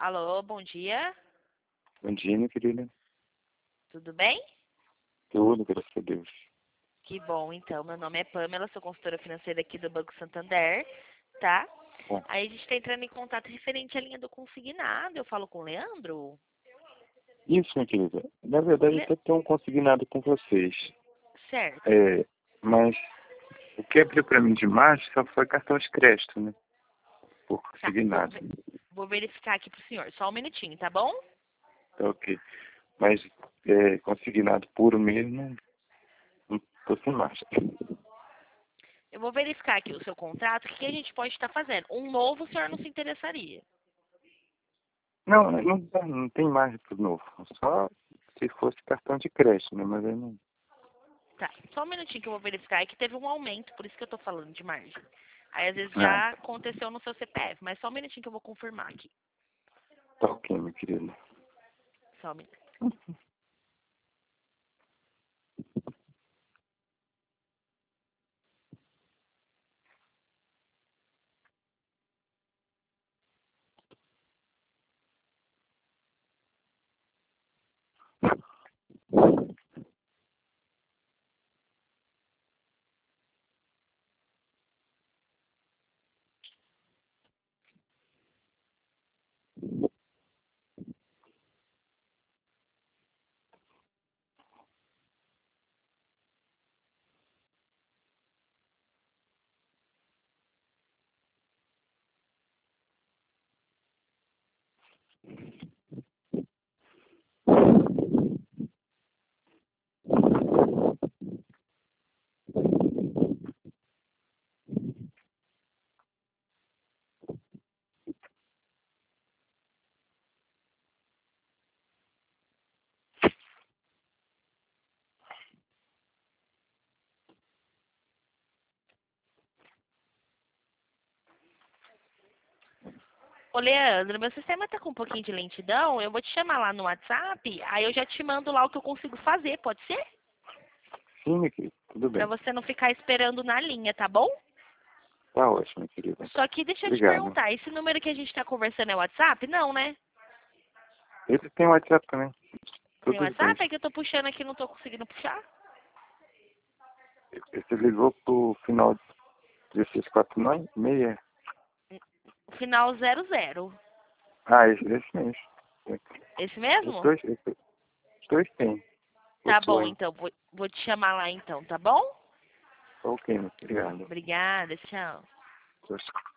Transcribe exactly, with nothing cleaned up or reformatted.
Alô, bom dia. Bom dia, minha querida. Tudo bem? Tudo, graças a Deus. Que bom, então. Meu nome é Pamela, sou consultora financeira aqui do Banco Santander, tá? Bom, Aí a gente está entrando em contato referente à linha do consignado. Eu falo com o Leandro? isso, minha querida. Na verdade, eu Le... até tenho um consignado com vocês. Certo. É, mas o que abriu para mim de margem só foi cartão de crédito, né? Por Tá, vou, consignado. ve- vou verificar aqui pro senhor. Só um minutinho, tá bom? Tá ok. Mas é, consignado puro mesmo, não tô sem margem. Eu vou verificar aqui o seu contrato. O que que a gente pode estar fazendo? Um novo o senhor não se interessaria. Não, não, dá, não tem margem pro novo. Só se fosse cartão de crédito, né? Mas aí não. Tá, só um minutinho que eu vou verificar. É que teve um aumento, por isso que eu tô falando de margem. Aí às vezes Ah, já aconteceu no seu C P F, mas só um minutinho que eu vou confirmar aqui. tá ok, minha querida. Só um minuto. Ô, Leandro, meu sistema tá com um pouquinho de lentidão. Eu vou te chamar lá no WhatsApp, aí eu já te mando lá o que eu consigo fazer, pode ser? Sim, minha querida. Tudo Pra bem. você não ficar esperando na linha, tá bom? Tá ótimo, minha querida. Só que deixa eu te Obrigado. perguntar, esse número que a gente tá conversando é WhatsApp? Não, né? Ele tem WhatsApp também. Tem Todos dois. WhatsApp? É que eu tô puxando aqui e não tô conseguindo puxar. Você ligou pro final dezesseis quarenta e nove? Meia? O final zero zero. Ah, esse, esse mesmo. Esse Os mesmo? dois, os dois tem. O Tá seu bom, aí. então. Vou, vou te chamar lá então, tá bom? Ok, muito obrigado. Obrigada, tchau. Tchau.